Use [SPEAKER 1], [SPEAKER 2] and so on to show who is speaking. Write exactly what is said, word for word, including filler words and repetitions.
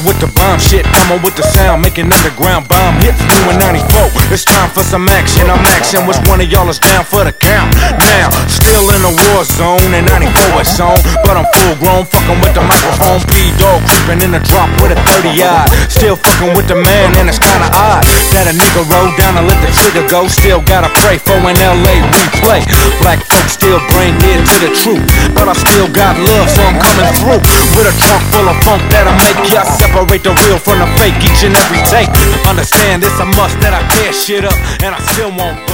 [SPEAKER 1] with the bomb shit, coming with the sound, making underground bomb hits. New in ninety-four, it's time for some action. I'm action, which one of y'all is down for the count? Now, still in a war zone, in ninety-four it's on, but I'm full grown, fucking with the microphone. P-Dog creeping in the drop with a thirty eye. Still fucking with the man, and it's kinda odd that a nigga roll down and let the trigger go. Still gotta pray for an L A replay. Black folks still brain dead to the truth, but I still got love, so I'm coming through with a trunk full of funk that'll make ya separate the real from the fake each and every take. Understand it's a must that I tear shit up, and I still won't